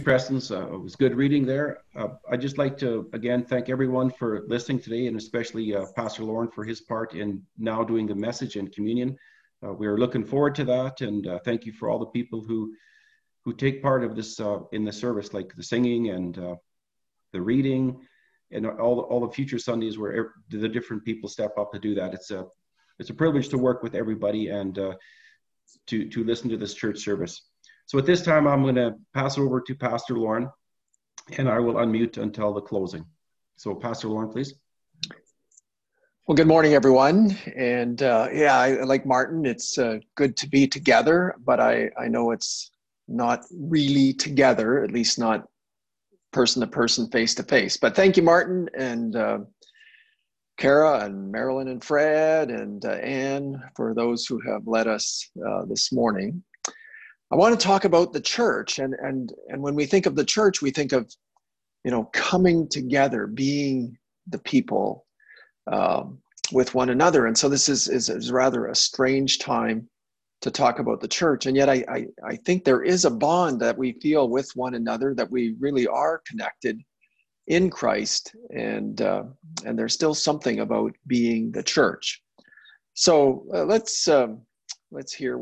Preston's. It was good reading there. I'd just like to again thank everyone for listening today, and especially Pastor Lauren for his part in now doing the message and communion. We are looking forward to that, and thank you for all the people who take part of this in the service, like the singing and the reading, and all the future Sundays where the different people step up to do that. It's a privilege to work with everybody and to listen to this church service. So at this time, I'm going to pass over to Pastor Lauren, and I will unmute until the closing. So Pastor Lauren, please. Well, good morning, everyone. And like Martin, it's good to be together, but I know it's not really together, at least not person to person, face to face. But thank you, Martin, and Kara and Marilyn and Fred and Anne, for those who have led us this morning. I want to talk about the church, and when we think of the church, we think of, coming together, being the people with one another. And so this is rather a strange time to talk about the church, and yet I think there is a bond that we feel with one another, that we really are connected in Christ, and there's still something about being the church. So let's hear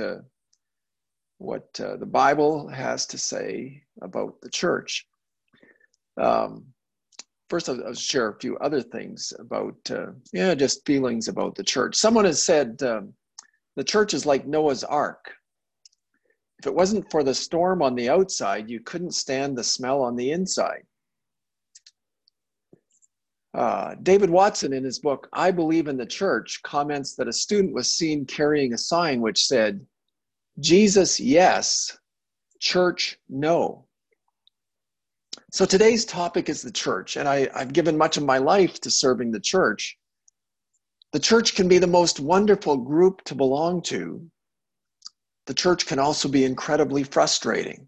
what the Bible has to say about the church. First, I'll share a few other things about, just feelings about the church. Someone has said the church is like Noah's Ark. If it wasn't for the storm on the outside, you couldn't stand the smell on the inside. David Watson, in his book, I Believe in the Church, comments that a student was seen carrying a sign which said, Jesus, yes. Church, no. So today's topic is the church, and I've given much of my life to serving the church. The church can be the most wonderful group to belong to. The church can also be incredibly frustrating.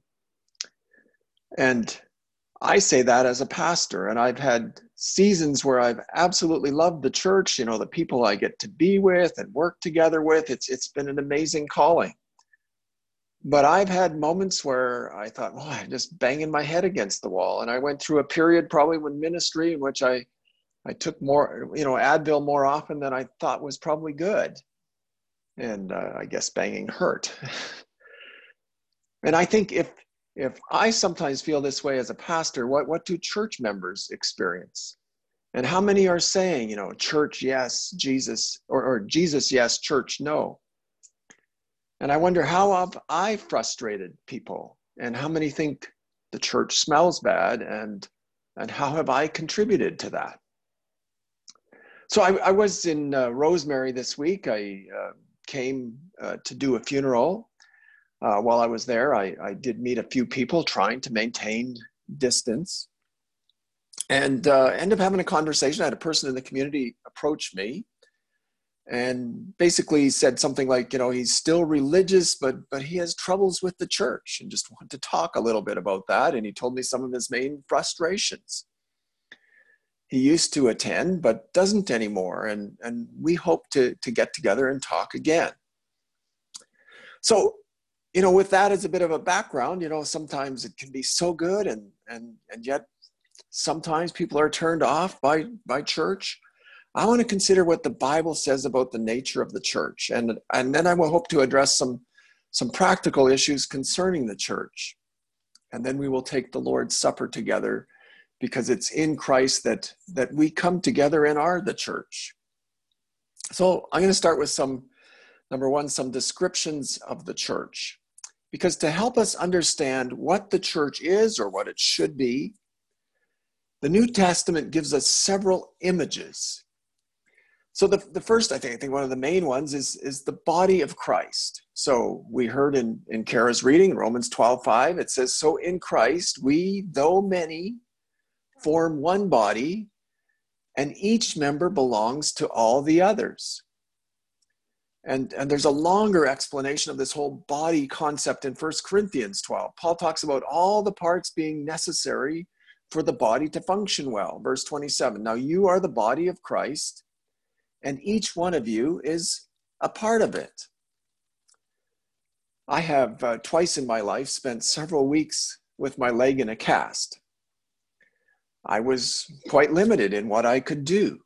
And I say that as a pastor, and I've had seasons where I've absolutely loved the church, the people I get to be with and work together with. It's been an amazing calling. But I've had moments where I thought, I'm just banging my head against the wall. And I went through a period probably with ministry in which I took more, Advil more often than I thought was probably good. And I guess banging hurt. And I think if I sometimes feel this way as a pastor, what do church members experience? And how many are saying, church, yes, Jesus, or Jesus, yes, church, no? And I wonder, how have I frustrated people? And how many think the church smells bad? And how have I contributed to that? So I was in Rosemary this week. I came to do a funeral. While I was there, I did meet a few people trying to maintain distance. And ended up having a conversation. I had a person in the community approach me and basically said something like, he's still religious, but he has troubles with the church, and just wanted to talk a little bit about that. And he told me some of his main frustrations. He used to attend, but doesn't anymore. And we hope to get together and talk again. So, with that as a bit of a background, sometimes it can be so good, and yet sometimes people are turned off by church. I want to consider what the Bible says about the nature of the church. And then I will hope to address some practical issues concerning the church. And then we will take the Lord's Supper together, because it's in Christ that we come together and are the church. So I'm going to start with number one, some descriptions of the church. Because to help us understand what the church is, or what it should be, the New Testament gives us several images. So the first, I think one of the main ones is the body of Christ. So we heard in Kara's reading, Romans 12:5, it says, so in Christ, we, though many, form one body, and each member belongs to all the others. And there's a longer explanation of this whole body concept in 1 Corinthians 12. Paul talks about all the parts being necessary for the body to function well. Verse 27, now you are the body of Christ, and each one of you is a part of it. I have twice in my life spent several weeks with my leg in a cast. I was quite limited in what I could do.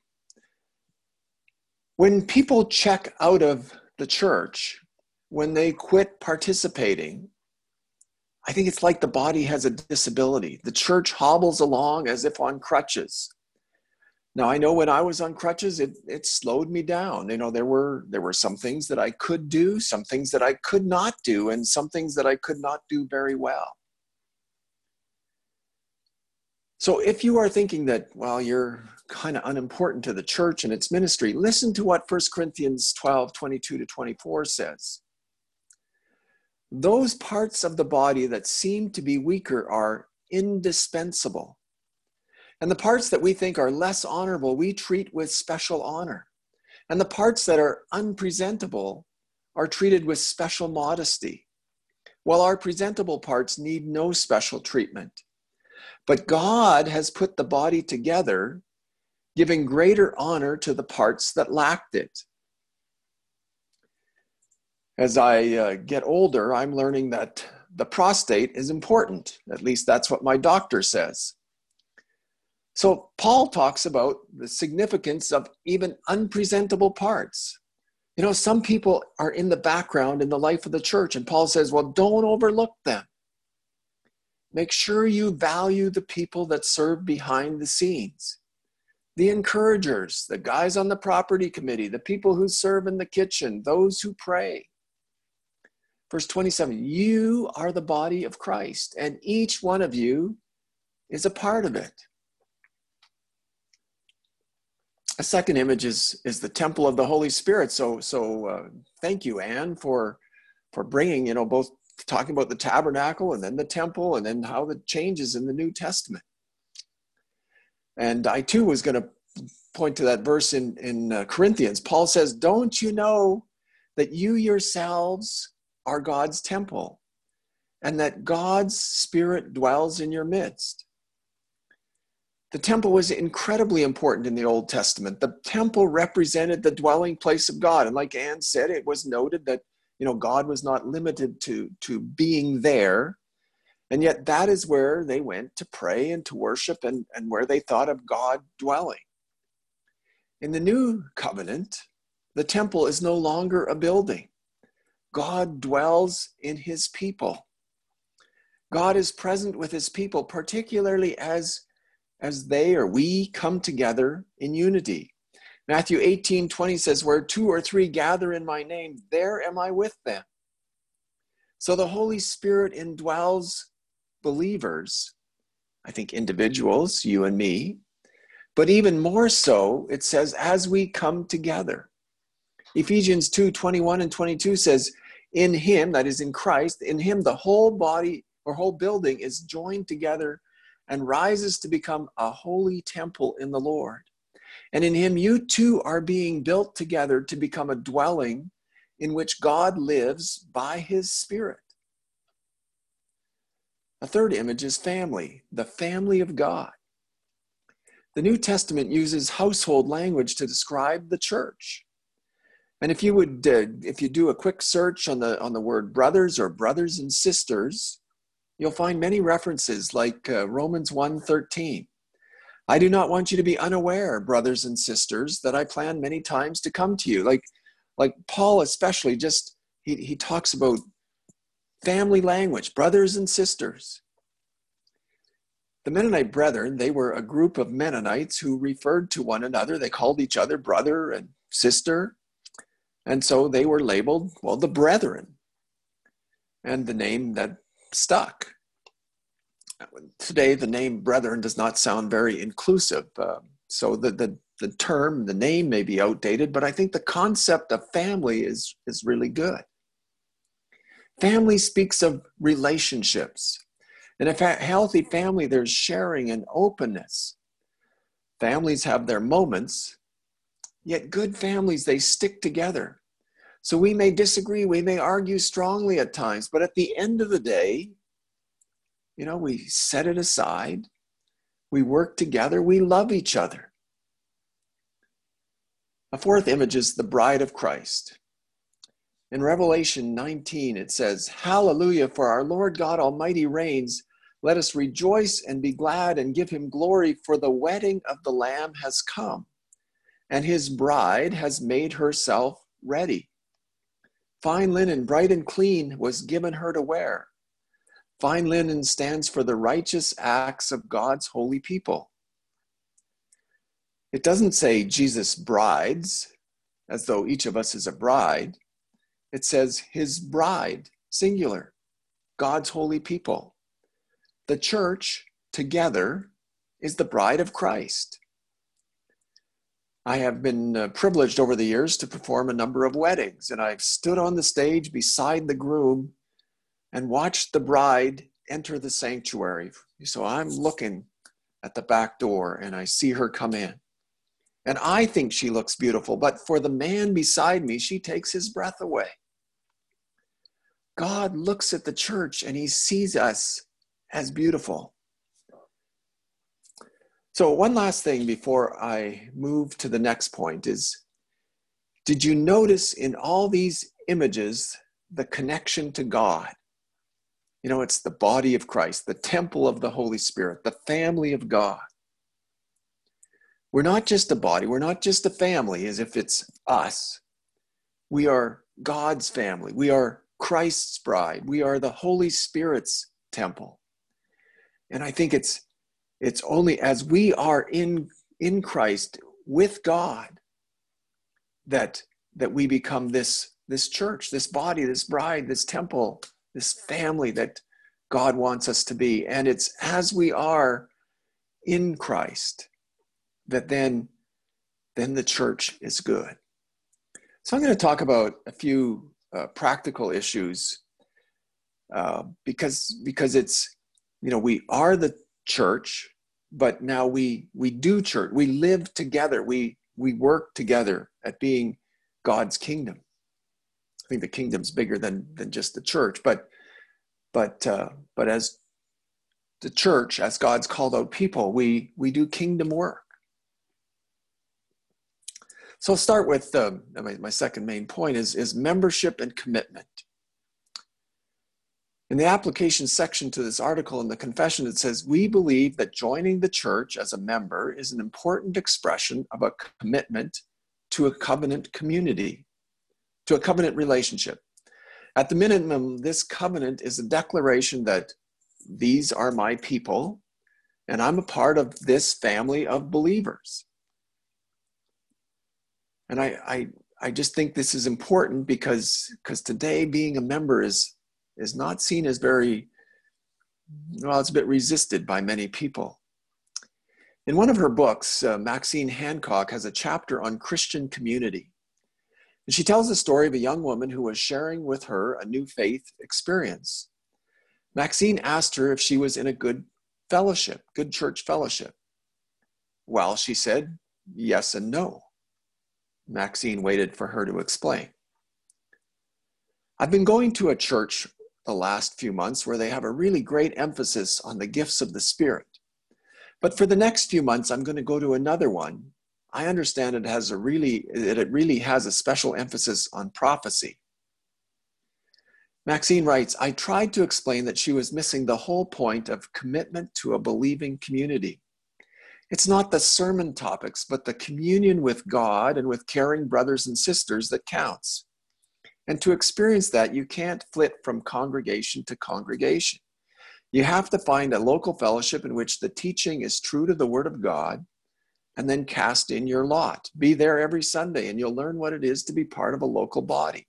When people check out of the church, when they quit participating, I think it's like the body has a disability. The church hobbles along as if on crutches. Now, I know when I was on crutches, it slowed me down. There were some things that I could do, some things that I could not do, and some things that I could not do very well. So if you are thinking that, well, you're kind of unimportant to the church and its ministry, listen to what 1 Corinthians 12, 22 to 24 says. Those parts of the body that seem to be weaker are indispensable. And the parts that we think are less honorable, we treat with special honor. And the parts that are unpresentable are treated with special modesty, while our presentable parts need no special treatment. But God has put the body together, giving greater honor to the parts that lacked it. As I get older, I'm learning that the prostate is important. At least that's what my doctor says. So Paul talks about the significance of even unpresentable parts. Some people are in the background in the life of the church, and Paul says, well, don't overlook them. Make sure you value the people that serve behind the scenes. The encouragers, the guys on the property committee, the people who serve in the kitchen, those who pray. Verse 27, you are the body of Christ, and each one of you is a part of it. A second image is the temple of the Holy Spirit. So thank you, Anne, for bringing, both talking about the tabernacle and then the temple and then how it changes in the New Testament. And I too was going to point to that verse in Corinthians. Paul says, don't you know that you yourselves are God's temple and that God's Spirit dwells in your midst? The temple was incredibly important in the Old Testament. The temple represented the dwelling place of God. And like Anne said, it was noted that God was not limited to being there. And yet that is where they went to pray and to worship and where they thought of God dwelling. In the New Covenant, the temple is no longer a building. God dwells in his people. God is present with his people, particularly as they or we come together in unity. Matthew 18:20 says, where 2 or 3 gather in my name, there am I with them. So the Holy Spirit indwells believers, I think individuals, you and me, but even more so, it says, as we come together. Ephesians 2:21 and 22 says, in him, that is in Christ, in him the whole body or whole building is joined together and rises to become a holy temple in the Lord. And in him, you too are being built together to become a dwelling in which God lives by his Spirit. A third image is family, the family of God. The New Testament uses household language to describe the church. And if you do a quick search on the word brothers or brothers and sisters, you'll find many references like Romans 1:13. I do not want you to be unaware, brothers and sisters, that I plan many times to come to you. Like Paul especially, he talks about family language, brothers and sisters. The Mennonite Brethren, they were a group of Mennonites who referred to one another. They called each other brother and sister. And so they were labeled, the Brethren. And the name that stuck. Today, the name Brethren does not sound very inclusive. So the term, the name may be outdated, but I think the concept of family is really good. Family speaks of relationships. In a healthy family, there's sharing and openness. Families have their moments, yet good families, they stick together. So we may disagree, we may argue strongly at times, but at the end of the day, we set it aside, we work together, we love each other. A fourth image is the bride of Christ. In Revelation 19, it says, Hallelujah, for our Lord God Almighty reigns. Let us rejoice and be glad and give him glory, for the wedding of the Lamb has come, and his bride has made herself ready. Fine linen, bright and clean, was given her to wear. Fine linen stands for the righteous acts of God's holy people. It doesn't say Jesus' brides, as though each of us is a bride. It says his bride, singular, God's holy people. The church together is the bride of Christ. I have been privileged over the years to perform a number of weddings, and I've stood on the stage beside the groom and watched the bride enter the sanctuary. So I'm looking at the back door and I see her come in. And I think she looks beautiful, but for the man beside me, she takes his breath away. God looks at the church and he sees us as beautiful. So one last thing before I move to the next point is, did you notice in all these images the connection to God? You know, it's the body of Christ, the temple of the Holy Spirit, the family of God. We're not just a body, we're not just a family as if it's us. We are God's family. We are Christ's bride. We are the Holy Spirit's temple. And I think it's only as we are in Christ with God that we become this church, this body, this bride, this temple, this family that God wants us to be. And it's as we are in Christ that then the church is good. So I'm going to talk about a few practical issues because it's, you know, we are the church, but now we do church. We live together. We work together at being God's kingdom. I think the kingdom's bigger than just the church, but as the church, as God's called out people, we do kingdom work. So I'll start with my second main point is membership and commitment. In the application section to this article in the confession, it says, we believe that joining the church as a member is an important expression of a commitment to a covenant community, to a covenant relationship. At the minimum, this covenant is a declaration that these are my people, and I'm a part of this family of believers. And I just think this is important because today being a member is not seen as very, well, it's a bit resisted by many people. In one of her books, Maxine Hancock has a chapter on Christian community. And she tells the story of a young woman who was sharing with her a new faith experience. Maxine asked her if she was in a good fellowship, good church fellowship. Well, she said yes and no. Maxine waited for her to explain. I've been going to a church the last few months where they have a really great emphasis on the gifts of the Spirit. But for the next few months, I'm going to go to another one. I understand it really has a special emphasis on prophecy. Maxine writes, I tried to explain that she was missing the whole point of commitment to a believing community. It's not the sermon topics, but the communion with God and with caring brothers and sisters that counts. And to experience that, you can't flit from congregation to congregation. You have to find a local fellowship in which the teaching is true to the Word of God, and then cast in your lot. Be there every Sunday, and you'll learn what it is to be part of a local body.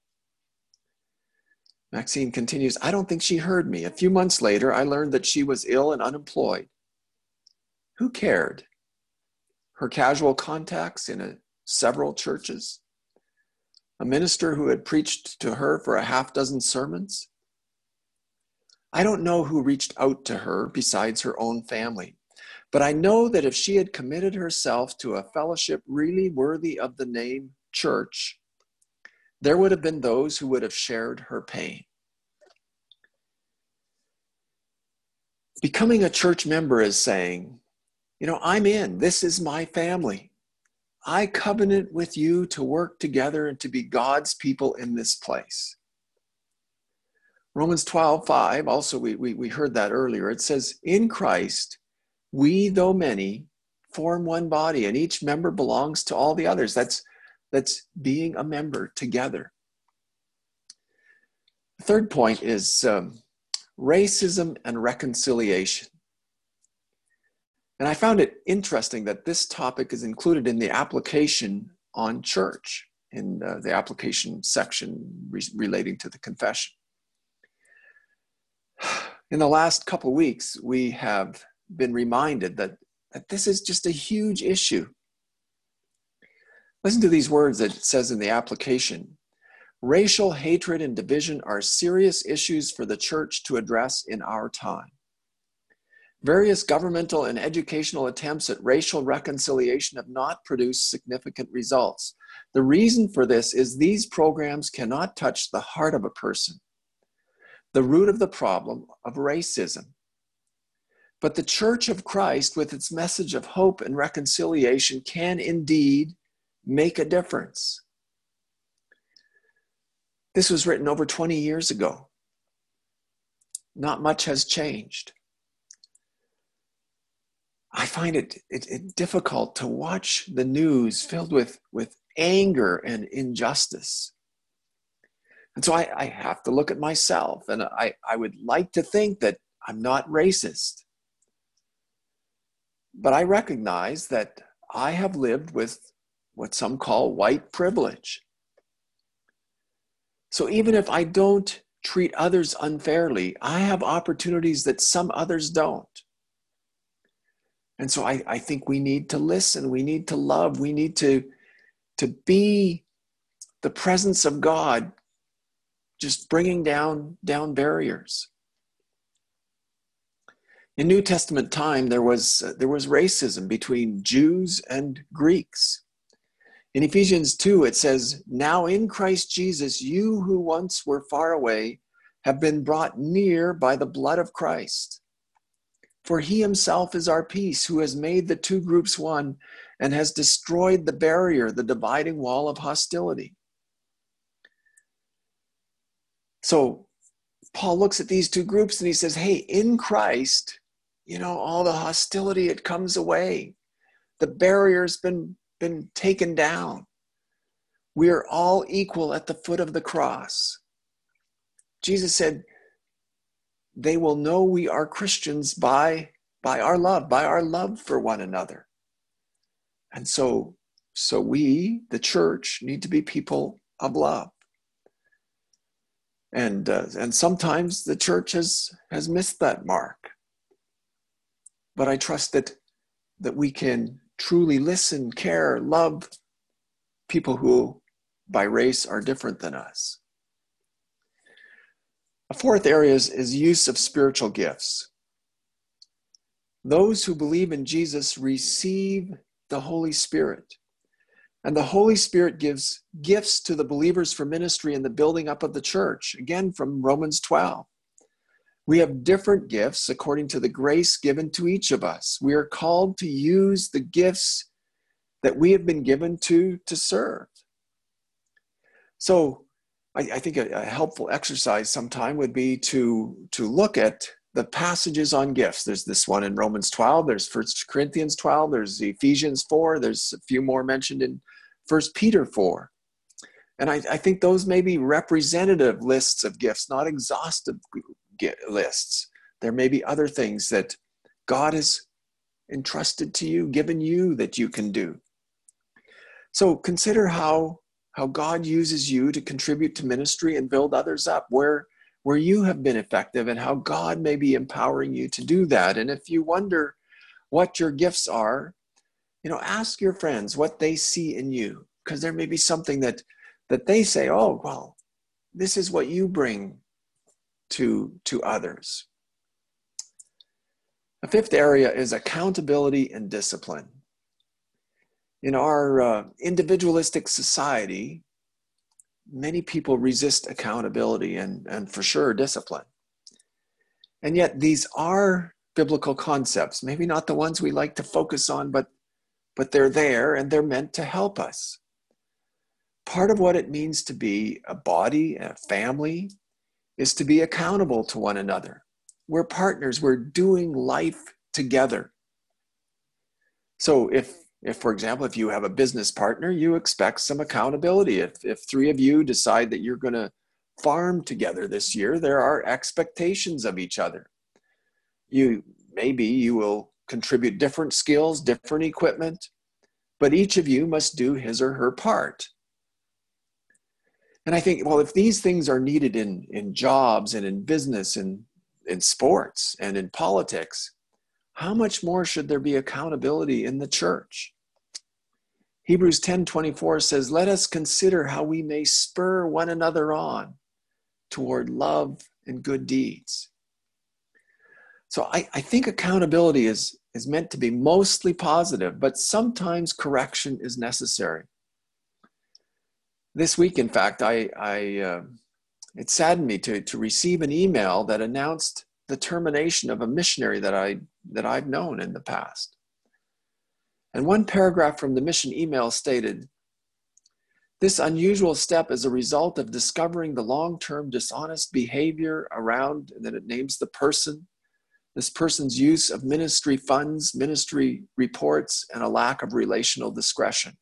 Maxine continues, I don't think she heard me. A few months later, I learned that she was ill and unemployed. Who cared? Her casual contacts in several churches? A minister who had preached to her for a half dozen sermons? I don't know who reached out to her besides her own family, but I know that if she had committed herself to a fellowship really worthy of the name church, there would have been those who would have shared her pain. Becoming a church member is saying, you know, I'm in. This is my family. I covenant with you to work together and to be God's people in this place. Romans 12:5, also we heard that earlier. It says, in Christ, we, though many, form one body, and each member belongs to all the others. That's being a member together. The third point is racism and reconciliation. And I found it interesting that this topic is included in the application on church, in the application section relating to the confession. In the last couple of weeks, we have been reminded that this is just a huge issue. Listen to these words that it says in the application. Racial hatred and division are serious issues for the church to address in our time. Various governmental and educational attempts at racial reconciliation have not produced significant results. The reason for this is these programs cannot touch the heart of a person, the root of the problem of racism. But the Church of Christ, with its message of hope and reconciliation, can indeed make a difference. This was written over 20 years ago. Not much has changed. I find it difficult to watch the news filled with anger and injustice. And so I have to look at myself, and I would like to think that I'm not racist. But I recognize that I have lived with what some call white privilege. So even if I don't treat others unfairly, I have opportunities that some others don't. And so I think we need to listen, we need to love, we need to be the presence of God, just bringing down barriers. In New Testament time, there was racism between Jews and Greeks. In Ephesians 2, it says, now in Christ Jesus, you who once were far away have been brought near by the blood of Christ. For he himself is our peace, who has made the two groups one and has destroyed the barrier, the dividing wall of hostility. So Paul looks at these two groups and he says, hey, in Christ, all the hostility, it comes away. The barrier's been taken down. We are all equal at the foot of the cross. Jesus said, they will know we are Christians by our love for one another. And so we, the church, need to be people of love. And sometimes the church has missed that mark. But I trust that we can truly listen, care, love people who by race are different than us. A fourth area is use of spiritual gifts. Those who believe in Jesus receive the Holy Spirit. And the Holy Spirit gives gifts to the believers for ministry and the building up of the church. Again, from Romans 12. We have different gifts according to the grace given to each of us. We are called to use the gifts that we have been given to serve. So I think a helpful exercise sometime would be to look at the passages on gifts. There's this one in Romans 12, there's 1 Corinthians 12, there's Ephesians 4, there's a few more mentioned in 1 Peter 4. And I think those may be representative lists of gifts, not exhaustive lists. There may be other things that God has entrusted to you, given you, that you can do. So consider how God uses you to contribute to ministry and build others up, where you have been effective and how God may be empowering you to do that. And if you wonder what your gifts are, ask your friends what they see in you, because there may be something that they say, oh, well, this is what you bring to others. A fifth area is accountability and discipline. In our individualistic society, many people resist accountability and for sure discipline. And yet these are biblical concepts, maybe not the ones we like to focus on, but they're there and they're meant to help us. Part of what it means to be a body, a family, is to be accountable to one another. We're partners. We're doing life together. So if for example, if you have a business partner, you expect some accountability. If three of you decide that you're going to farm together this year, there are expectations of each other. Maybe you will contribute different skills, different equipment, but each of you must do his or her part. And I think, well, if these things are needed in jobs and in business and in sports and in politics, how much more should there be accountability in the church? Hebrews 10:24 says, "Let us consider how we may spur one another on toward love and good deeds." So I think accountability is meant to be mostly positive, but sometimes correction is necessary. This week, in fact, it saddened me to receive an email that announced the termination of a missionary that I've known in the past. And one paragraph from the mission email stated, "This unusual step is a result of discovering the long-term dishonest behavior around," and then it names the person, "this person's use of ministry funds, ministry reports, and a lack of relational discretion."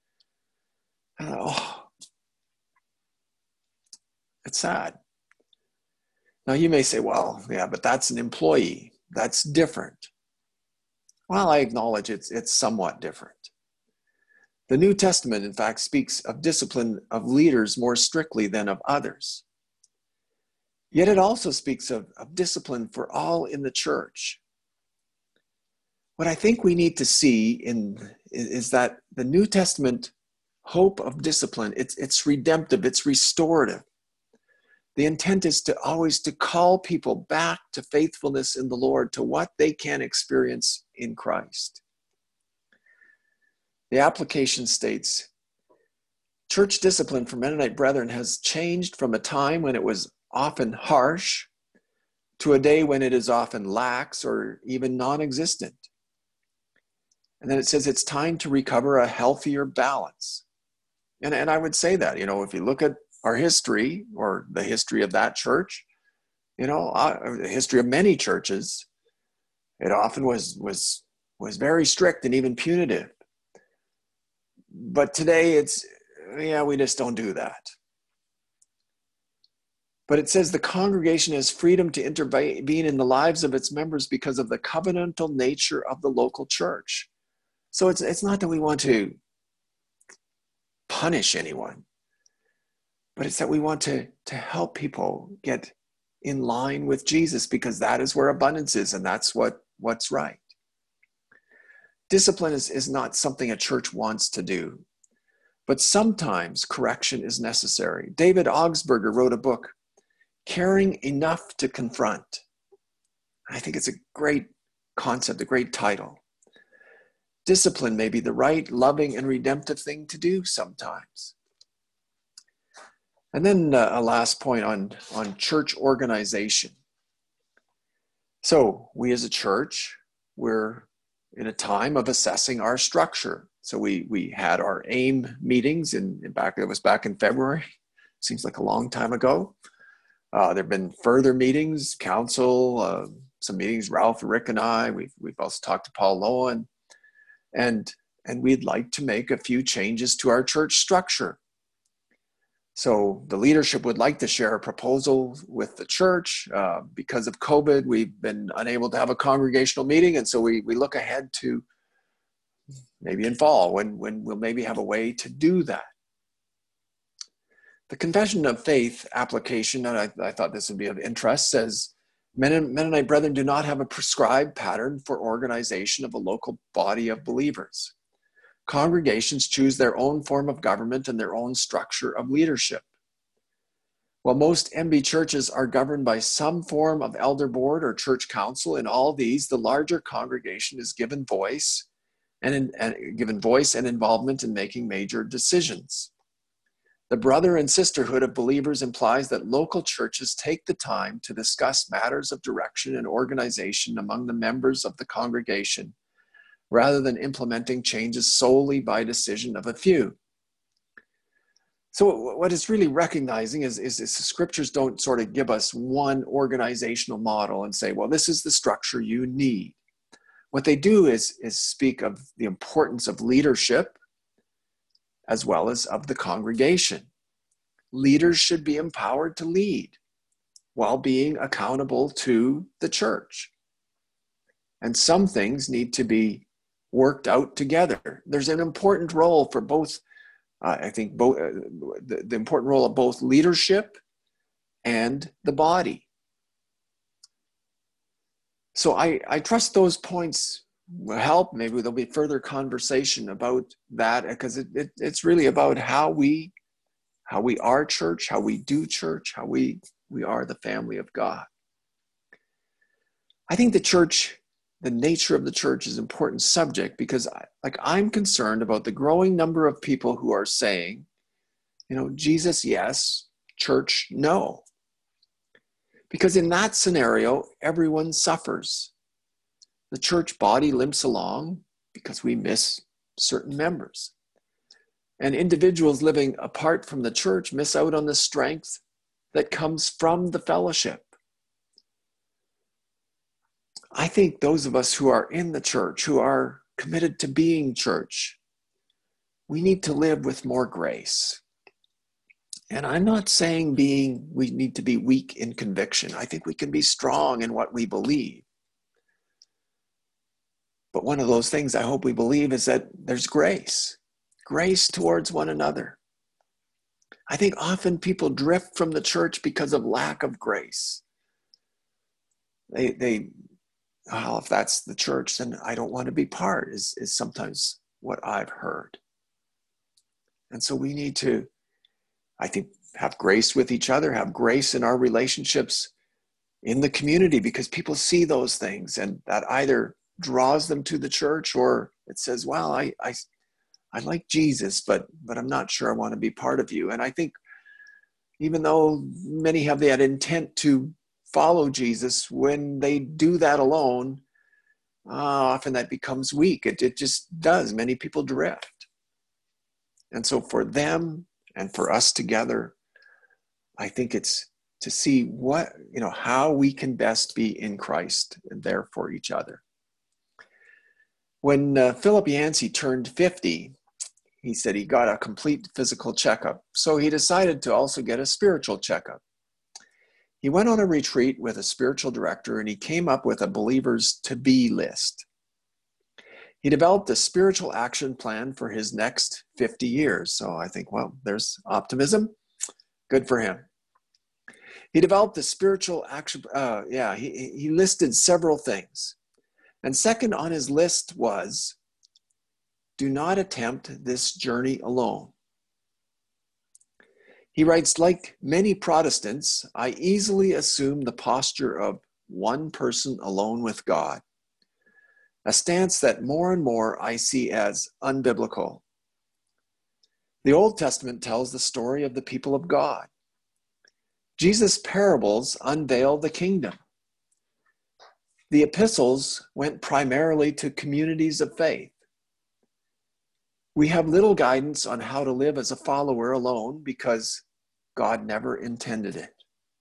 It's sad. Now you may say, well, yeah, but that's an employee. That's different. Well, I acknowledge it's somewhat different. The New Testament, in fact, speaks of discipline of leaders more strictly than of others. Yet it also speaks of discipline for all in the church. What I think we need to see is that the New Testament hope of discipline, it's redemptive, it's restorative. The intent is to always to call people back to faithfulness in the Lord, to what they can experience in Christ. The application states, church discipline for Mennonite brethren has changed from a time when it was often harsh to a day when it is often lax or even non-existent. And then it says it's time to recover a healthier balance. And I would say that, if you look at our history or the history of that church, the history of many churches, it often was very strict and even punitive. But today we just don't do that. But it says the congregation has freedom to intervene in the lives of its members because of the covenantal nature of the local church. So it's not that we want to punish anyone, but it's that we want to help people get in line with Jesus, because that is where abundance is, and that's what's right. Discipline is not something a church wants to do, but sometimes correction is necessary. David Augsburger wrote a book, Caring Enough to Confront. I think it's a great concept, a great title. Discipline may be the right, loving, and redemptive thing to do sometimes. And then a last point on church organization. So we as a church, we're in a time of assessing our structure. So we had our AIM meetings it was back in February. Seems like a long time ago. There have been further meetings, council, some meetings, Ralph, Rick, and I. We've also talked to Paul Lowen, and we'd like to make a few changes to our church structure. So the leadership would like to share a proposal with the church. Because of COVID, we've been unable to have a congregational meeting, and so we look ahead to maybe in fall when we'll maybe have a way to do that. The Confession of Faith application, and I thought this would be of interest, says, Mennonite brethren do not have a prescribed pattern for organization of a local body of believers. Congregations choose their own form of government and their own structure of leadership. While most MB churches are governed by some form of elder board or church council, in all these, the larger congregation is given voice and involvement in making major decisions. The brother and sisterhood of believers implies that local churches take the time to discuss matters of direction and organization among the members of the congregation, rather than implementing changes solely by decision of a few. So what it's really recognizing is the scriptures don't sort of give us one organizational model and say, well, this is the structure you need. What they do is speak of the importance of leadership as well as of the congregation. Leaders should be empowered to lead while being accountable to the church. And some things need to be worked out together. There's an important role for both, I think, both the important role of both leadership and the body. So I trust those points will help. Maybe there'll be further conversation about that, because it's really about how we are church, how we do church, how we are the family of God. I think the nature of the church is an important subject, because I'm concerned about the growing number of people who are saying, Jesus, yes, church, no. Because in that scenario, everyone suffers. The church body limps along because we miss certain members. And individuals living apart from the church miss out on the strength that comes from the fellowship. I think those of us who are in the church, who are committed to being church, we need to live with more grace. And I'm not saying we need to be weak in conviction. I think we can be strong in what we believe. But one of those things I hope we believe is that there's grace towards one another. I think often people drift from the church because of lack of grace. Well, if that's the church, then I don't want to be part, is sometimes what I've heard. And so we need to, I think, have grace with each other, have grace in our relationships in the community, because people see those things, and that either draws them to the church, or it says, well, I like Jesus, but I'm not sure I want to be part of you. And I think even though many have that intent to follow Jesus, when they do that alone, often that becomes weak. It just does. Many people drift. And so for them and for us together, I think it's to see how we can best be in Christ and there for each other. When Philip Yancey turned 50, he said he got a complete physical checkup. So he decided to also get a spiritual checkup. He went on a retreat with a spiritual director, and he came up with a believer's to-be list. He developed a spiritual action plan for his next 50 years. So I think, well, there's optimism. Good for him. He developed a spiritual action. He listed several things. And second on his list was, do not attempt this journey alone. He writes, like many Protestants, I easily assume the posture of one person alone with God, a stance that more and more I see as unbiblical. The Old Testament tells the story of the people of God. Jesus' parables unveil the kingdom. The epistles went primarily to communities of faith. We have little guidance on how to live as a follower alone because God never intended it.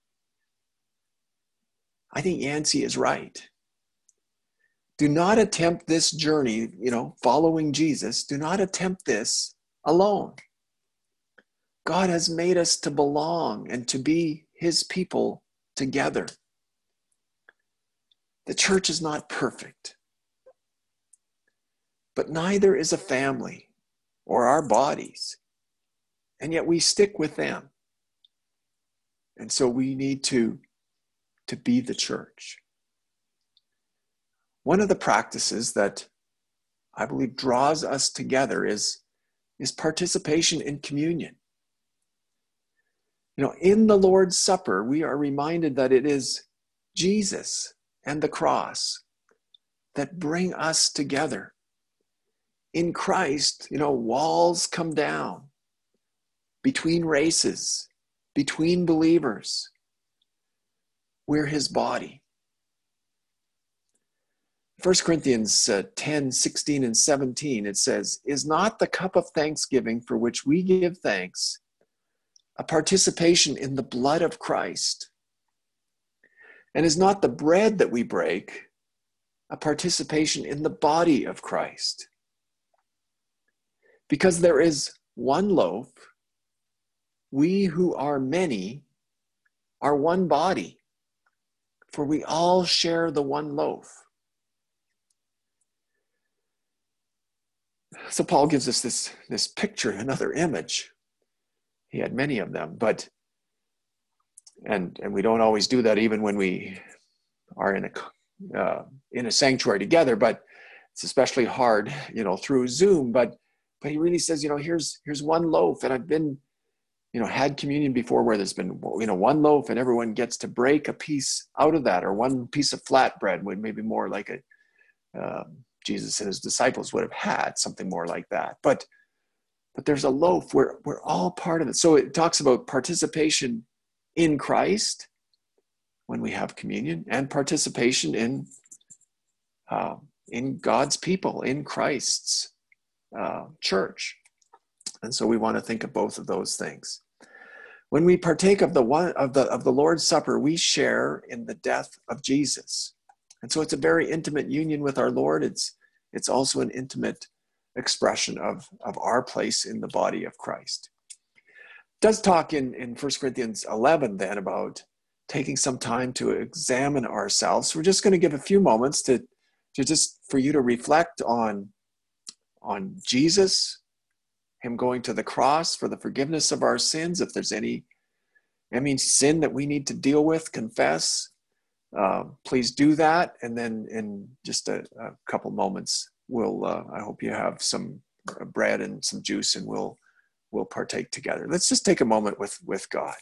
I think Yancey is right. Do not attempt this journey, following Jesus. Do not attempt this alone. God has made us to belong and to be his people together. The church is not perfect, but neither is a family or our bodies. And yet we stick with them. And so we need to be the church. One of the practices that I believe draws us together is participation in communion. In the Lord's Supper, we are reminded that it is Jesus and the cross that bring us together. In Christ, walls come down between races, between believers. We're his body. 1 Corinthians 10, 16, and 17, it says, is not the cup of thanksgiving for which we give thanks a participation in the blood of Christ. And is not the bread that we break a participation in the body of Christ? Because there is one loaf, we who are many are one body, for we all share the one loaf. So Paul gives us this picture, another image. He had many of them, and we don't always do that even when we are in a sanctuary together, but it's especially hard, through Zoom. But he really says, here's one loaf, and I've been, had communion before where there's been, one loaf and everyone gets to break a piece out of that, or one piece of flatbread, would maybe more like Jesus and his disciples would have had something more like that. But there's a loaf. We're all part of it. So it talks about participation in Christ when we have communion, and participation in God's people, in Christ's church. And so we want to think of both of those things. When we partake of the Lord's Supper, we share in the death of Jesus. And so it's a very intimate union with our Lord. It's also an intimate expression of our place in the body of Christ. It does talk in 1 Corinthians 11 then about taking some time to examine ourselves. So we're just going to give a few moments to just for you to reflect on Jesus, him going to the cross for the forgiveness of our sins. If there's any sin that we need to deal with, confess, please do that. And then in just a couple moments, I hope you have some bread and some juice, and we'll partake together. Let's just take a moment with God.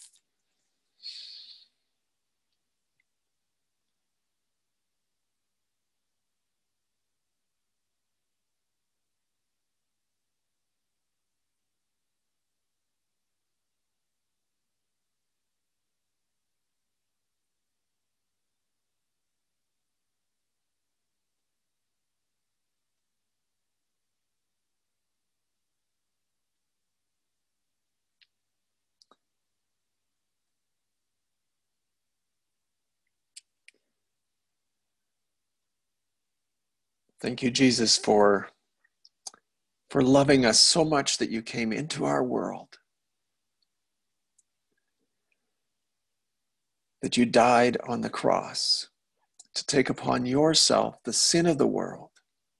Thank you, Jesus, for loving us so much that you came into our world, that you died on the cross to take upon yourself the sin of the world,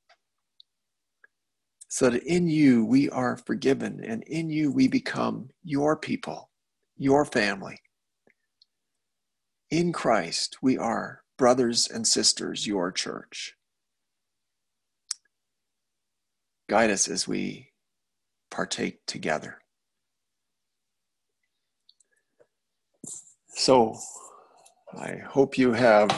so that in you we are forgiven, and in you we become your people, your family. In Christ, we are brothers and sisters, your church. Guide us as we partake together. So, I hope you have,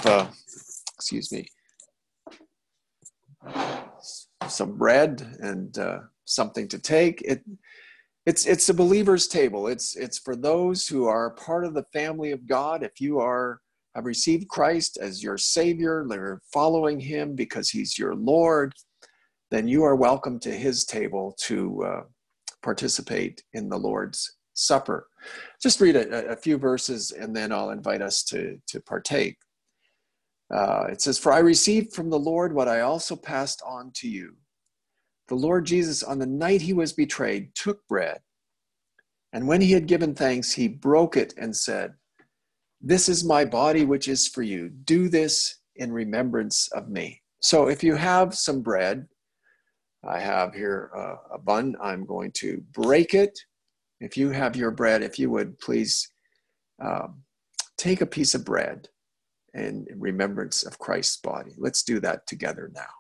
some bread and something to take. It's a believer's table. It's for those who are part of the family of God. If you have received Christ as your Savior, they're following him because he's your Lord, then you are welcome to his table to participate in the Lord's Supper. Just read a few verses, and then I'll invite us to partake. It says, "For I received from the Lord what I also passed on to you. The Lord Jesus, on the night he was betrayed, took bread, and when he had given thanks, he broke it and said, 'This is my body, which is for you. Do this in remembrance of me.'" So if you have some bread, I have here a bun. I'm going to break it. If you have your bread, if you would please take a piece of bread in remembrance of Christ's body. Let's do that together now.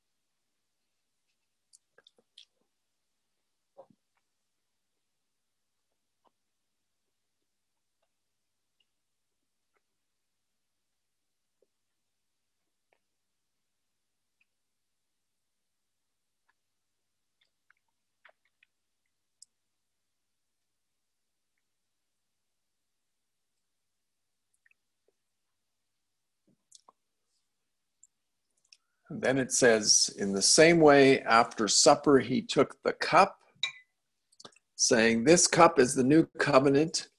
And then it says, "In the same way, after supper, he took the cup, saying, 'This cup is the new covenant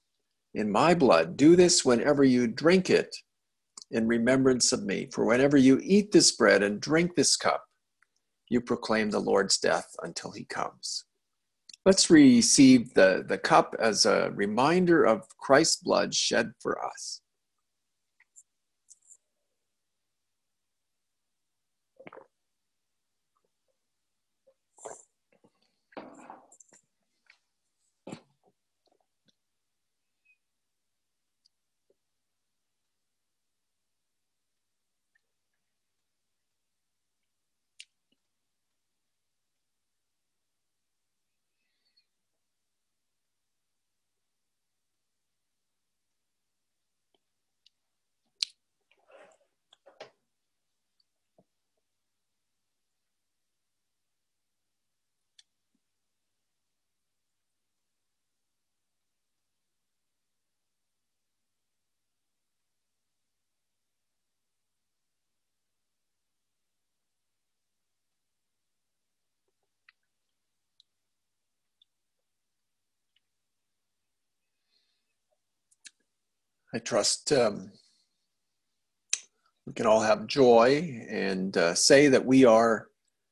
in my blood. Do this whenever you drink it in remembrance of me. For whenever you eat this bread and drink this cup, you proclaim the Lord's death until he comes. Let's receive the cup as a reminder of Christ's blood shed for us. I trust we can all have joy and say that we are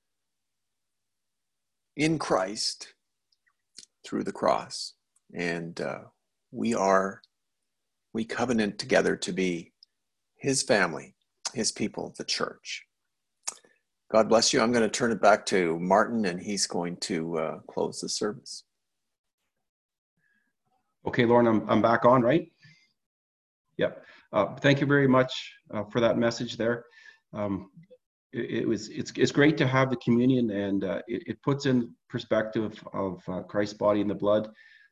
in Christ through the cross, and we covenant together to be his family, his people, the church. God bless you. I'm going to turn it back to Martin, and he's going to close the service. Okay, Lauren, I'm back on, right? Yep. Thank you very much for that message there. It's great to have the communion, and it puts in perspective of Christ's body and the blood.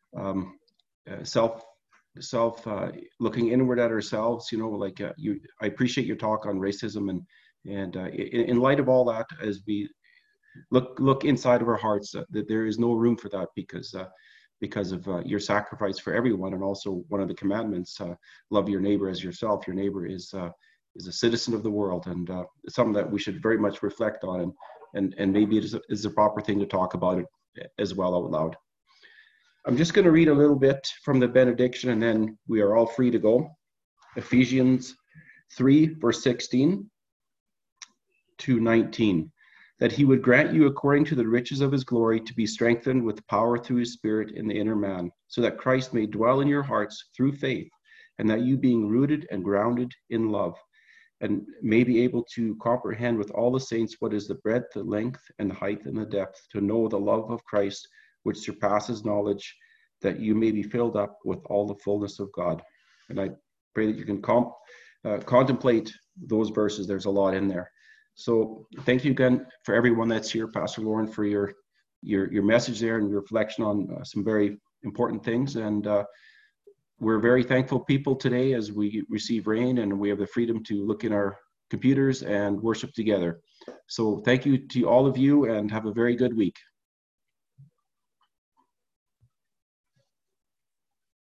Looking inward at ourselves, like I appreciate your talk on racism, and in light of all that, as we look inside of our hearts, that there is no room for that because of your sacrifice for everyone, and also one of the commandments, love your neighbor as yourself. Your neighbor is a citizen of the world, and it's something that we should very much reflect on, and maybe it is a proper thing to talk about it as well out loud. I'm just going to read a little bit from the benediction, and then we are all free to go. Ephesians 3, verse 16 to 19. That he would grant you according to the riches of his glory to be strengthened with power through his Spirit in the inner man, so that Christ may dwell in your hearts through faith, and that you, being rooted and grounded in love, and may be able to comprehend with all the saints what is the breadth, the length, and the height, and the depth, to know the love of Christ, which surpasses knowledge, that you may be filled up with all the fullness of God. And I pray that you can contemplate those verses. There's a lot in there. So thank you again for everyone that's here, Pastor Lauren, for your message there and your reflection on some very important things. And we're very thankful people today as we receive rain and we have the freedom to look in our computers and worship together. So thank you to all of you, and have a very good week.